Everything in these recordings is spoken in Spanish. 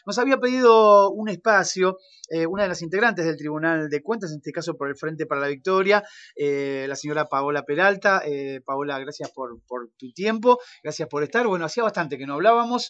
nos había pedido un espacio, una de las integrantes del Tribunal de Cuentas, en este caso por el Frente para la Victoria, la señora Paola Peralta. Paola, gracias por tu tiempo, gracias por estar. Bueno, hacía bastante que no hablábamos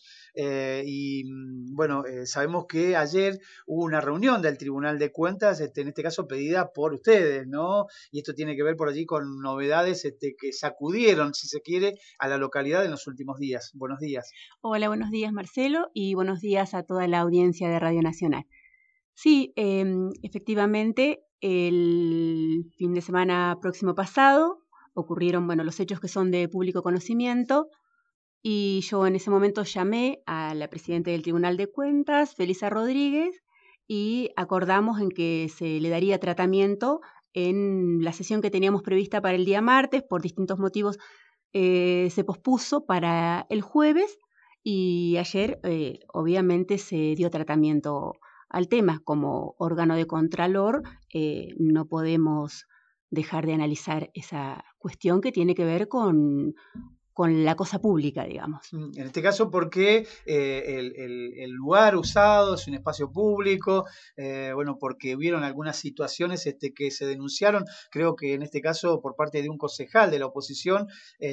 sabemos que ayer hubo una reunión del Tribunal de Cuentas, en este caso pedida por ustedes, ¿no? Y esto tiene que ver por allí con novedades que sacudieron, si se quiere, a la localidad en los últimos días. Buenos días. Hola, buenos días Marcelo y buenos días a toda la audiencia de Radio Nacional. Sí, efectivamente, el fin de semana próximo pasado ocurrieron, los hechos que son de público conocimiento y yo en ese momento llamé a la presidenta del Tribunal de Cuentas, Felisa Rodríguez, y acordamos en que se le daría tratamiento en la sesión que teníamos prevista para el día martes. Por distintos motivos se pospuso para el jueves y ayer obviamente se dio tratamiento al tema. Como órgano de contralor no podemos dejar de analizar esa cuestión que tiene que ver con la cosa pública, digamos. En este caso, porque el lugar usado es un espacio público, porque hubieron algunas situaciones que se denunciaron, creo que en este caso por parte de un concejal de la oposición,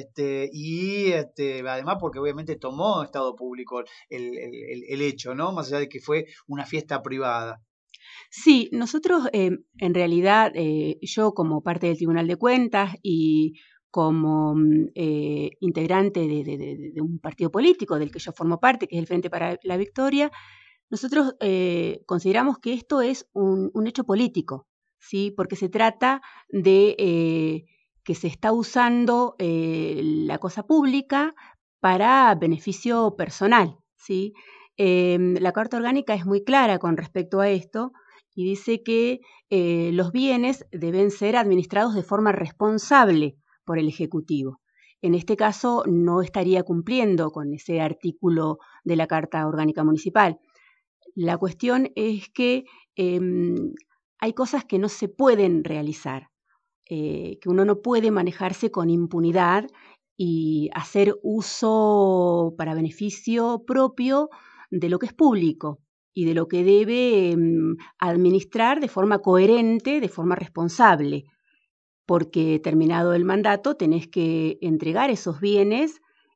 además porque obviamente tomó estado público el hecho, ¿no? Más allá de que fue una fiesta privada. Sí, nosotros en realidad, yo como parte del Tribunal de Cuentas y como integrante de un partido político del que yo formo parte, que es el Frente para la Victoria, nosotros consideramos que esto es un hecho político, ¿sí? Porque se trata de que se está usando la cosa pública para beneficio personal, ¿sí? La Carta Orgánica es muy clara con respecto a esto y dice que los bienes deben ser administrados de forma responsable por el Ejecutivo. En este caso no estaría cumpliendo con ese artículo de la Carta Orgánica Municipal. La cuestión es que hay cosas que no se pueden realizar, que uno no puede manejarse con impunidad y hacer uso para beneficio propio de lo que es público y de lo que debe administrar de forma coherente, de forma responsable, porque terminado el mandato tenés que entregar esos bienes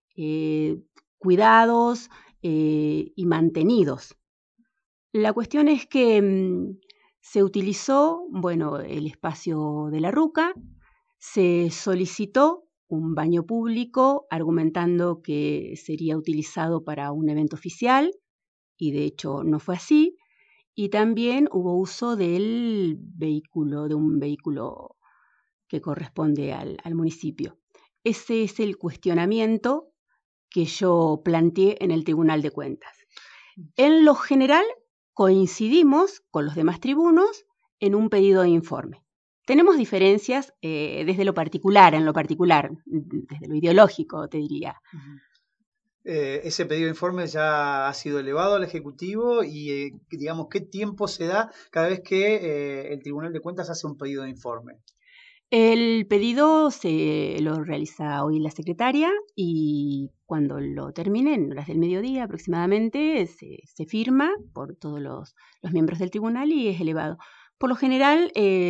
cuidados y mantenidos. La cuestión es que se utilizó, el espacio de la RUCA, se solicitó un baño público argumentando que sería utilizado para un evento oficial y de hecho no fue así, y también hubo uso de un vehículo que corresponde al municipio. Ese es el cuestionamiento que yo planteé en el Tribunal de Cuentas. En lo general, coincidimos con los demás tribunos en un pedido de informe. Tenemos diferencias desde lo particular, desde lo ideológico, te diría. Ese pedido de informe ya ha sido elevado al Ejecutivo y, digamos, ¿qué tiempo se da cada vez que el Tribunal de Cuentas hace un pedido de informe? El pedido se lo realiza hoy la secretaria y cuando lo termine, en horas del mediodía aproximadamente, se firma por todos los miembros del tribunal y es elevado. Por lo general,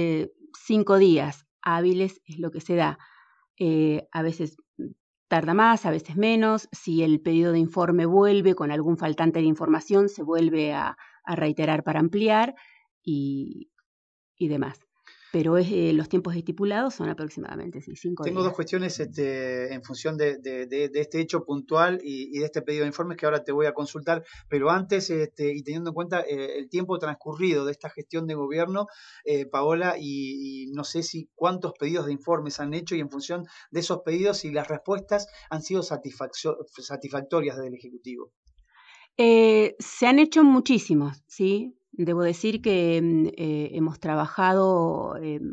5 días hábiles es lo que se da. A veces tarda más, a veces menos. Si el pedido de informe vuelve con algún faltante de información, se vuelve a reiterar para ampliar y demás. Pero los tiempos estipulados son aproximadamente 5 Tengo días. dos cuestiones en función de este hecho puntual y de este pedido de informes que ahora te voy a consultar, pero antes, y teniendo en cuenta el tiempo transcurrido de esta gestión de gobierno, Paola, y no sé si cuántos pedidos de informes han hecho y en función de esos pedidos si las respuestas han sido satisfactorias del Ejecutivo. Se han hecho muchísimos, ¿sí? Debo decir que hemos trabajado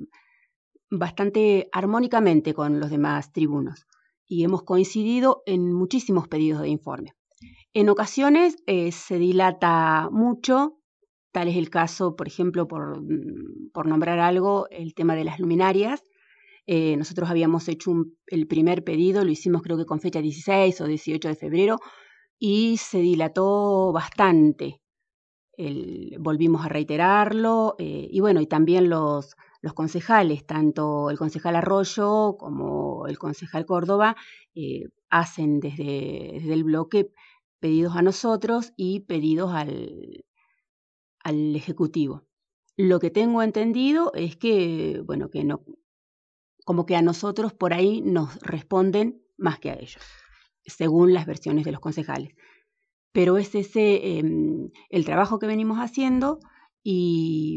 bastante armónicamente con los demás tribunos y hemos coincidido en muchísimos pedidos de informe. En ocasiones se dilata mucho, tal es el caso, por ejemplo, por nombrar algo, el tema de las luminarias. Nosotros habíamos hecho el primer pedido, lo hicimos creo que con fecha 16 o 18 de febrero, y se dilató bastante. volvimos a reiterarlo, y bueno, y también los concejales, tanto el concejal Arroyo como el concejal Córdoba, hacen desde el bloque pedidos a nosotros y pedidos al Ejecutivo. Lo que tengo entendido es que, bueno, que no, como que a nosotros por ahí nos responden más que a ellos, según las versiones de los concejales. Pero es ese el trabajo que venimos haciendo, y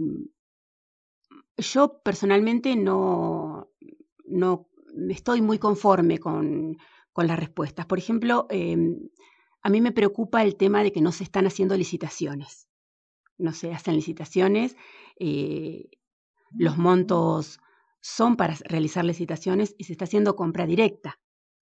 yo personalmente no estoy muy conforme con las respuestas. Por ejemplo, a mí me preocupa el tema de que no se están haciendo licitaciones. No se hacen licitaciones, los montos son para realizar licitaciones y se está haciendo compra directa.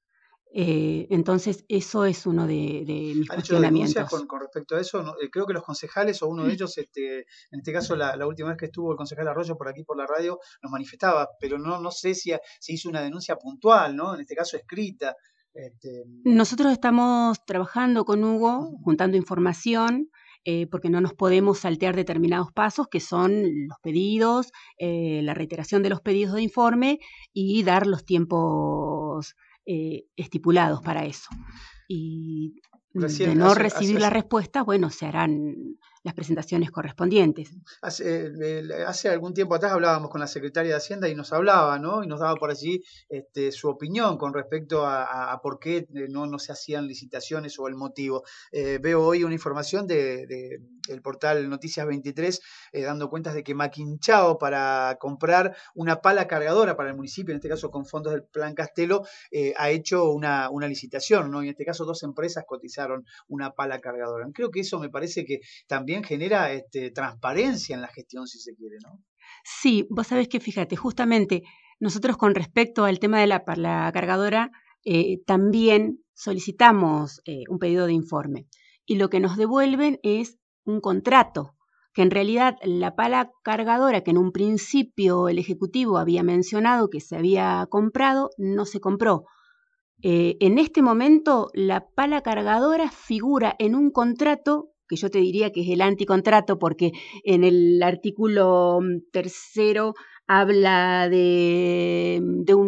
Entonces, eso es uno de mis ¿Han hecho denuncias cuestionamientos. con respecto a eso? No, creo que los concejales o uno de ellos, en este caso la última vez que estuvo el concejal Arroyo por aquí por la radio, nos manifestaba, pero no sé si se hizo una denuncia puntual, ¿no? En este caso escrita. Este, Nosotros estamos trabajando con Hugo, juntando información, porque no nos podemos saltear determinados pasos, que son los pedidos, la reiteración de los pedidos de informe y dar los tiempos estipulados para eso. Y de no recibir la respuesta, bueno, se harán las presentaciones correspondientes. Hace algún tiempo atrás hablábamos con la secretaria de Hacienda y nos hablaba, ¿no? Y nos daba por allí su opinión con respecto a por qué no se hacían licitaciones o el motivo. Veo hoy una información de el portal Noticias 23 dando cuentas de que Maquinchao, para comprar una pala cargadora para el municipio, en este caso con fondos del Plan Castelo, ha hecho una licitación, ¿no? Y en este caso 2 empresas cotizaron una pala cargadora. Creo que eso me parece que también genera transparencia en la gestión, si se quiere, ¿no? Sí, vos sabés que fíjate, justamente nosotros con respecto al tema de la cargadora, también solicitamos un pedido de informe, y lo que nos devuelven es un contrato, que en realidad la pala cargadora que en un principio el Ejecutivo había mencionado que se había comprado, no se compró. En este momento la pala cargadora figura en un contrato que yo te diría que es el anticontrato, porque en el artículo 3 habla de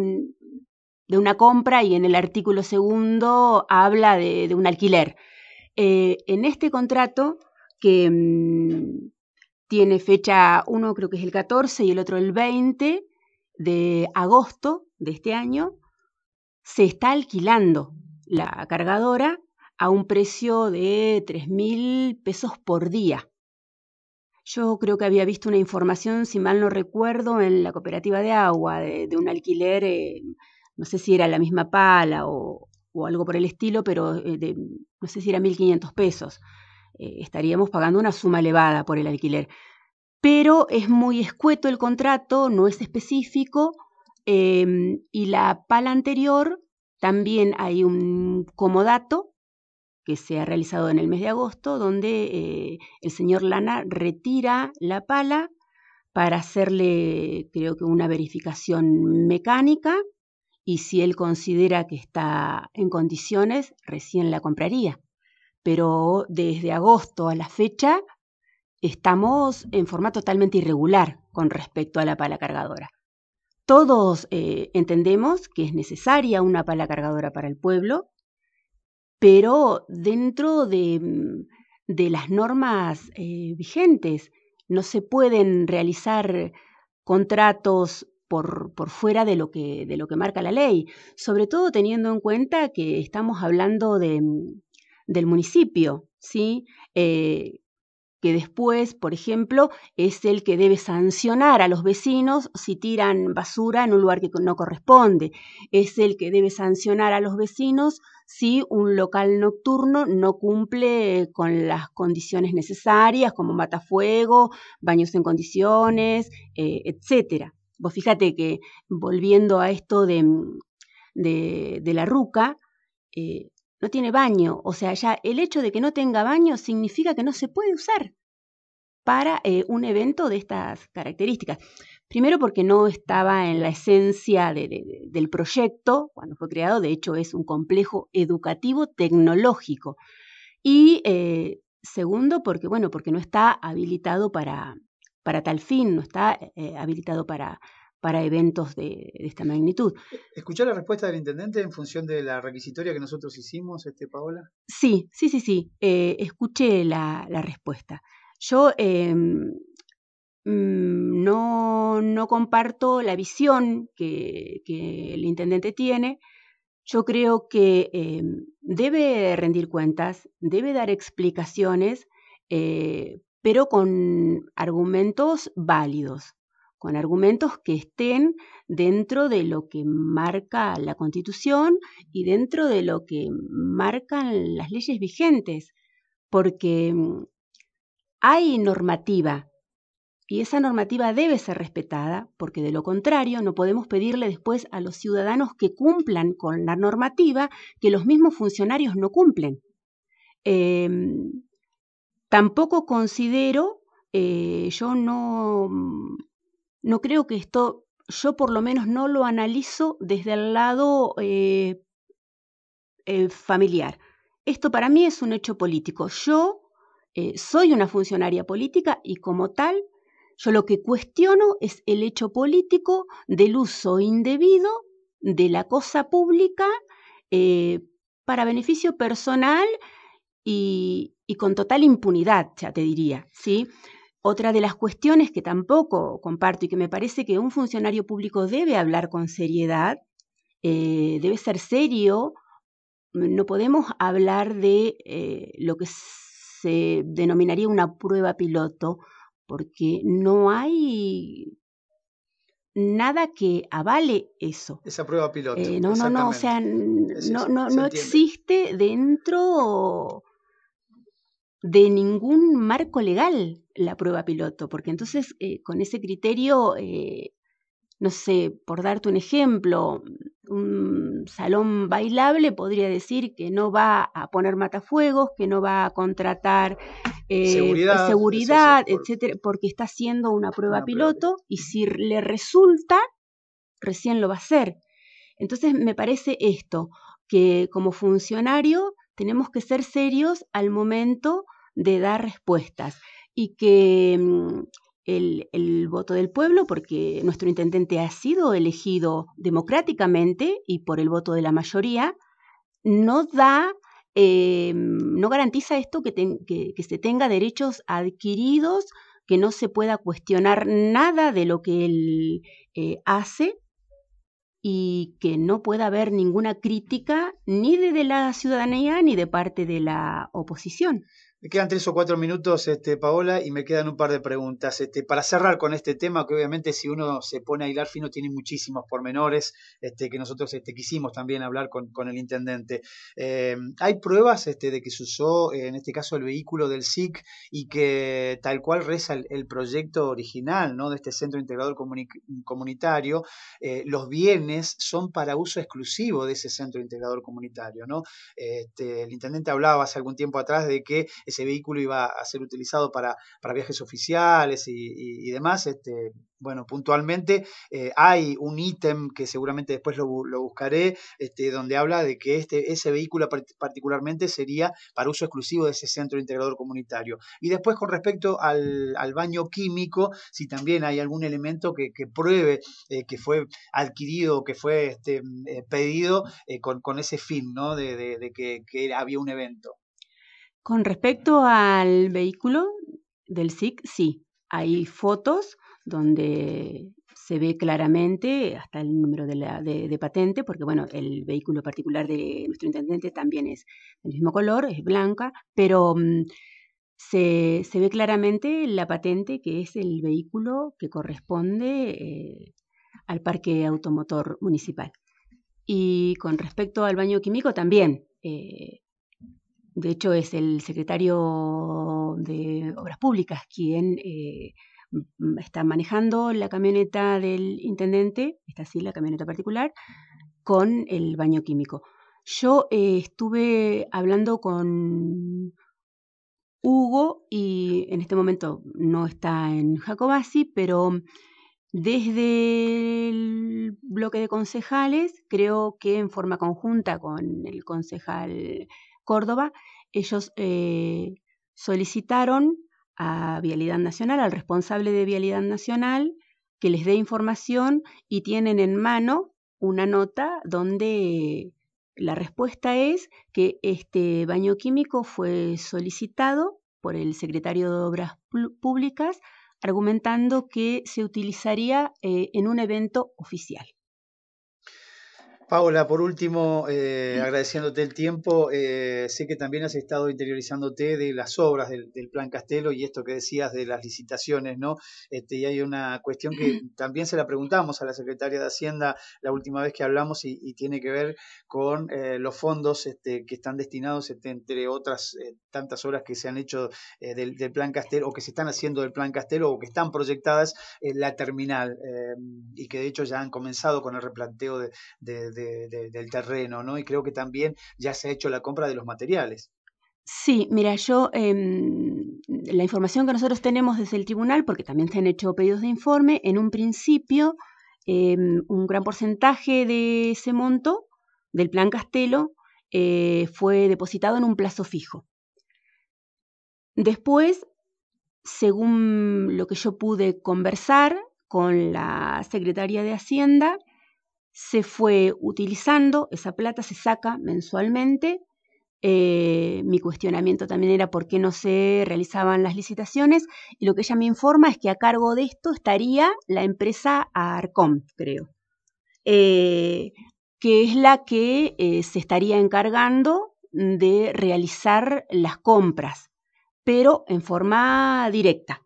una compra, y en el artículo 2 habla de un alquiler. En este contrato, que tiene fecha, uno creo que es el 14 y el otro el 20 de agosto de este año, se está alquilando la cargadora a un precio de 3.000 pesos por día. Yo creo que había visto una información, si mal no recuerdo, en la cooperativa de agua, de un alquiler, no sé si era la misma pala o algo por el estilo, pero no sé si era 1.500 pesos. Estaríamos pagando una suma elevada por el alquiler. Pero es muy escueto el contrato, no es específico, y la pala anterior también hay un comodato que se ha realizado en el mes de agosto, donde el señor Lana retira la pala para hacerle, creo que una verificación mecánica, y si él considera que está en condiciones, recién la compraría. Pero desde agosto a la fecha estamos en forma totalmente irregular con respecto a la pala cargadora. Todos entendemos que es necesaria una pala cargadora para el pueblo, pero dentro de las normas vigentes. No se pueden realizar contratos por fuera de lo que marca la ley, sobre todo teniendo en cuenta que estamos hablando del municipio, ¿sí? Que después, por ejemplo, es el que debe sancionar a los vecinos si tiran basura en un lugar que no corresponde. Es el que debe sancionar a los vecinos si un local nocturno no cumple con las condiciones necesarias, como matafuego, baños en condiciones, etcétera. Vos fíjate que, volviendo a esto de la ruca, no tiene baño. O sea, ya el hecho de que no tenga baño significa que no se puede usar para un evento de estas características. Primero, porque no estaba en la esencia del proyecto cuando fue creado. De hecho, es un complejo educativo tecnológico. Y Segundo, porque, bueno, porque no está habilitado para tal fin, no está habilitado para eventos de esta magnitud. ¿Escuchó la respuesta del intendente en función de la requisitoria que nosotros hicimos, Paola? Sí. Escuché la respuesta. Yo no comparto la visión que el intendente tiene. Yo creo que debe rendir cuentas, debe dar explicaciones, pero con argumentos válidos, con argumentos que estén dentro de lo que marca la Constitución y dentro de lo que marcan las leyes vigentes, porque hay normativa y esa normativa debe ser respetada, porque de lo contrario no podemos pedirle después a los ciudadanos que cumplan con la normativa que los mismos funcionarios no cumplen. Tampoco considero, yo no creo que esto, yo por lo menos no lo analizo desde el lado familiar. Esto para mí es un hecho político. Yo soy una funcionaria política y como tal, yo lo que cuestiono es el hecho político del uso indebido de la cosa pública para beneficio personal y con total impunidad, ya te diría, ¿sí? Otra de las cuestiones que tampoco comparto y que me parece que un funcionario público debe hablar con seriedad, debe ser serio. No podemos hablar de lo que se denominaría una prueba piloto, porque no hay nada que avale eso. Esa prueba piloto, O sea, se no entiende. existe dentro de ningún marco legal la prueba piloto, porque entonces con ese criterio, no sé, por darte un ejemplo, un salón bailable podría decir que no va a poner matafuegos, que no va a contratar seguridad, etcétera, porque está haciendo una prueba piloto y si le resulta, recién lo va a hacer. Entonces me parece esto, que como funcionario tenemos que ser serios al momento de dar respuestas y que el voto del pueblo, porque nuestro intendente ha sido elegido democráticamente y por el voto de la mayoría, no da, no garantiza esto que se tenga derechos adquiridos, que no se pueda cuestionar nada de lo que él hace y que no pueda haber ninguna crítica ni de la ciudadanía ni de parte de la oposición. Me quedan 3 o 4 minutos, Paola, y me quedan un par de preguntas. Para cerrar con este tema, que obviamente si uno se pone a hilar fino tiene muchísimos pormenores, que nosotros quisimos también hablar con el intendente. ¿Hay pruebas de que se usó, en este caso, el vehículo del SIC y que tal cual reza el proyecto original, ¿no?, de este Centro Integrador Comunitario, los bienes son para uso exclusivo de ese Centro Integrador Comunitario, ¿no? El intendente hablaba hace algún tiempo atrás de que ese vehículo iba a ser utilizado para viajes oficiales y demás. Bueno, puntualmente hay un ítem que seguramente después lo buscaré, donde habla de que ese vehículo particularmente sería para uso exclusivo de ese centro integrador comunitario. Y después con respecto al baño químico, si también hay algún elemento que pruebe que fue adquirido, que fue pedido con ese fin, ¿no?, de que había un evento. Con respecto al vehículo del SIC, sí, hay fotos donde se ve claramente hasta el número de patente, porque bueno, el vehículo particular de nuestro intendente también es del mismo color, es blanca, pero se ve claramente la patente, que es el vehículo que corresponde al parque automotor municipal. Y con respecto al baño químico también, de hecho, es el secretario de Obras Públicas quien está manejando la camioneta del intendente, esta sí, la camioneta particular, con el baño químico. Yo estuve hablando con Hugo y en este momento no está en Jacobasi, pero desde el bloque de concejales, creo que en forma conjunta con el concejal Córdoba, ellos solicitaron a Vialidad Nacional, al responsable de Vialidad Nacional, que les dé información y tienen en mano una nota donde la respuesta es que este baño químico fue solicitado por el secretario de Obras Públicas, argumentando que se utilizaría en un evento oficial. Paola, por último, agradeciéndote el tiempo, sé que también has estado interiorizándote de las obras del Plan Castelo y esto que decías de las licitaciones, ¿no? Y hay una cuestión que también se la preguntamos a la secretaria de Hacienda la última vez que hablamos y tiene que ver con los fondos que están destinados, entre otras tantas obras que se han hecho del Plan Castelo o que se están haciendo del Plan Castelo o que están proyectadas en la terminal y que de hecho ya han comenzado con el replanteo del terreno, ¿no? Y creo que también ya se ha hecho la compra de los materiales. Sí, mira, la información que nosotros tenemos desde el tribunal, porque también se han hecho pedidos de informe, en un principio un gran porcentaje de ese monto del Plan Castelo fue depositado en un plazo fijo. Después, según lo que yo pude conversar con la secretaria de Hacienda, se fue utilizando, esa plata se saca mensualmente. Mi cuestionamiento también era por qué no se realizaban las licitaciones y lo que ella me informa es que a cargo de esto estaría la empresa Arcom, creo, que es la que se estaría encargando de realizar las compras, pero en forma directa,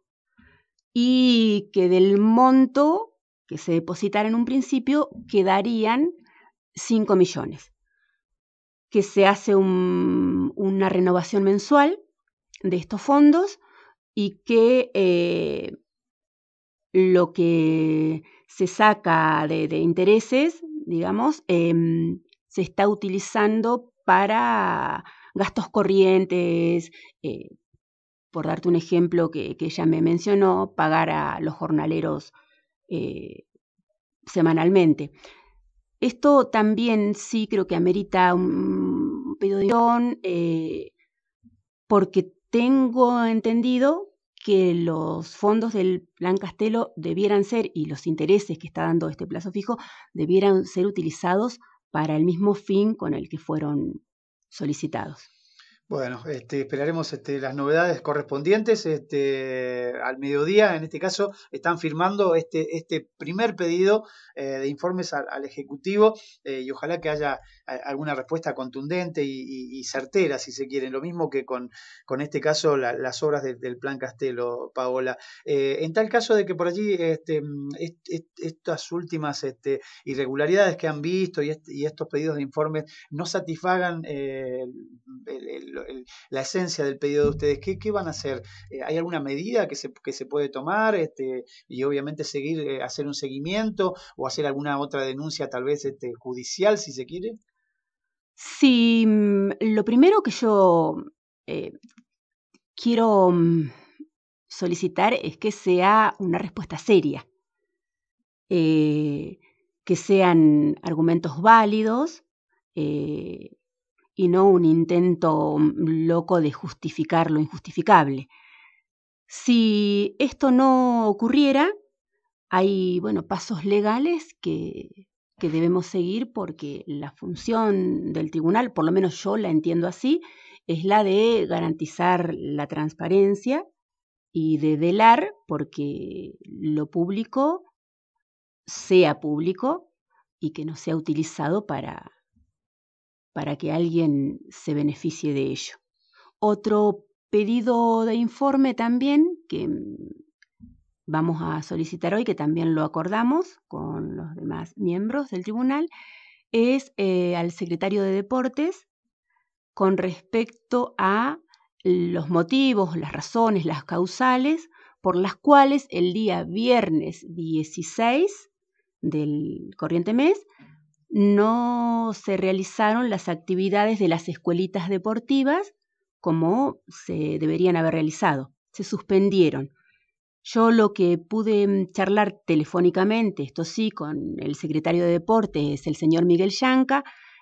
y que del monto que se depositara en un principio quedarían 5 millones, que se hace una renovación mensual de estos fondos y que lo que se saca de intereses, digamos, se está utilizando para gastos corrientes, por darte un ejemplo que ella me mencionó, pagar a los jornaleros semanalmente. Esto también sí creo que amerita un pedido de guión, porque tengo entendido que los fondos del Plan Castelo debieran ser, y los intereses que está dando este plazo fijo, debieran ser utilizados para el mismo fin con el que fueron solicitados. Bueno, esperaremos las novedades correspondientes. Al mediodía, en este caso, están firmando este primer pedido de informes al Ejecutivo y ojalá que haya alguna respuesta contundente y certera, si se quiere. Lo mismo que con este caso, las obras del Plan Castelo, Paola. En tal caso de que por allí estas últimas irregularidades que han visto y estos pedidos de informes no satisfagan la esencia del pedido de ustedes. ¿Qué van a hacer? ¿Hay alguna medida que se puede tomar y obviamente hacer un seguimiento o hacer alguna otra denuncia tal vez judicial si se quiere? Sí, lo primero que yo quiero solicitar es que sea una respuesta seria, que sean argumentos válidos y no un intento loco de justificar lo injustificable. Si esto no ocurriera, hay pasos legales que debemos seguir porque la función del tribunal, por lo menos yo la entiendo así, es la de garantizar la transparencia y de velar porque lo público sea público y que no sea utilizado para que alguien se beneficie de ello. Otro pedido de informe también que vamos a solicitar hoy, que también lo acordamos con los demás miembros del tribunal, es al secretario de Deportes con respecto a los motivos, las razones, las causales por las cuales el día viernes 16 del corriente mes no se realizaron las actividades de las escuelitas deportivas como se deberían haber realizado. Se suspendieron. Yo lo que pude charlar telefónicamente, esto sí, con el secretario de Deportes, el señor Miguel Yanca,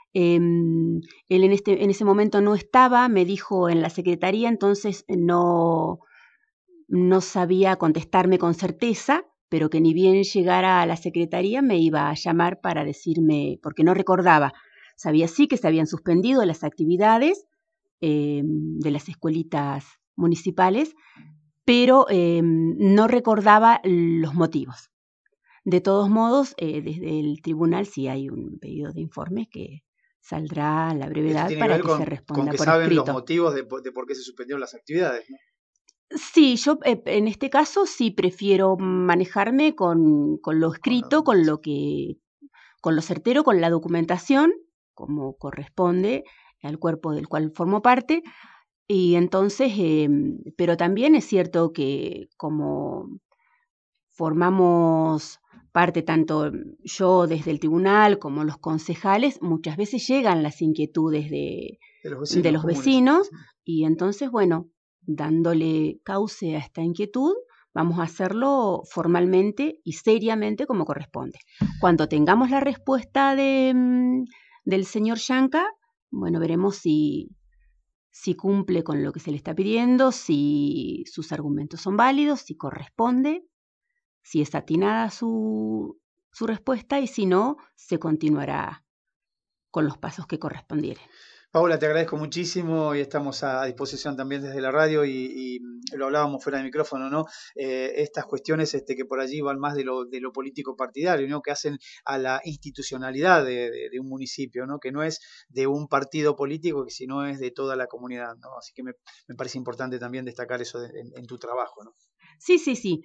Él en ese momento no estaba, me dijo en la secretaría, entonces no sabía contestarme con certeza, pero que ni bien llegara a la secretaría me iba a llamar para decirme, porque no recordaba. Sabía sí que se habían suspendido las actividades de las escuelitas municipales, pero no recordaba los motivos. De todos modos, desde el tribunal sí hay un pedido de informes que saldrá a la Esto brevedad tiene que para ver que se con responda que por saben los escrito. motivos de por qué se suspendieron las actividades, ¿no? Sí, yo en este caso sí prefiero manejarme con lo escrito, con lo certero, con la documentación, como corresponde al cuerpo del cual formo parte. Y entonces, pero también es cierto que como formamos parte tanto yo desde el tribunal como los concejales, muchas veces llegan las inquietudes de los vecinos los comunes. vecinos y entonces, bueno, dándole cauce a esta inquietud, vamos a hacerlo formalmente y seriamente como corresponde. Cuando tengamos la respuesta del señor Yanca, bueno, veremos si cumple con lo que se le está pidiendo, si sus argumentos son válidos, si corresponde, si es atinada su respuesta y si no, se continuará con los pasos que correspondieren. Paula, te agradezco muchísimo y estamos a disposición también desde la radio y lo hablábamos fuera de micrófono, ¿no? Estas cuestiones que por allí van más de lo político partidario, ¿no? Que hacen a la institucionalidad de un municipio, ¿no? Que no es de un partido político, sino es de toda la comunidad, ¿no? Así que me parece importante también destacar eso en tu trabajo, ¿no? Sí, sí, sí.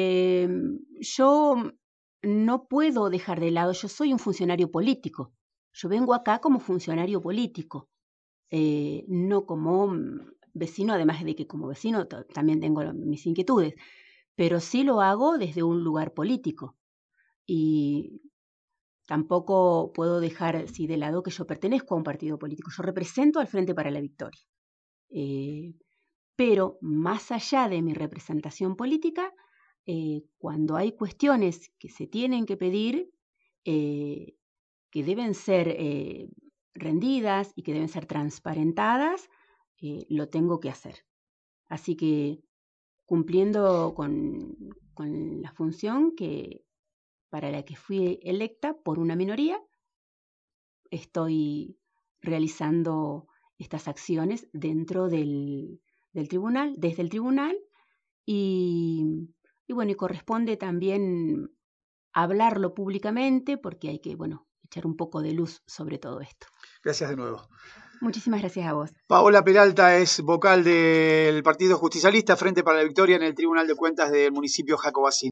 Yo no puedo dejar de lado, yo soy un funcionario político. Yo vengo acá como funcionario político. No como vecino, además de que como vecino también tengo mis inquietudes, pero sí lo hago desde un lugar político. Y tampoco puedo dejar así de lado que yo pertenezco a un partido político. Yo represento al Frente para la Victoria. Pero más allá de mi representación política, cuando hay cuestiones que se tienen que pedir, que deben ser rendidas y que deben ser transparentadas, lo tengo que hacer. Así que cumpliendo con la función para la que fui electa por una minoría, estoy realizando estas acciones dentro del tribunal, desde el tribunal, y bueno, y corresponde también hablarlo públicamente porque hay que, bueno, echar un poco de luz sobre todo esto. Gracias de nuevo. Muchísimas gracias a vos. Paola Peralta es vocal del Partido Justicialista, Frente para la Victoria, en el Tribunal de Cuentas del municipio Jacobacín.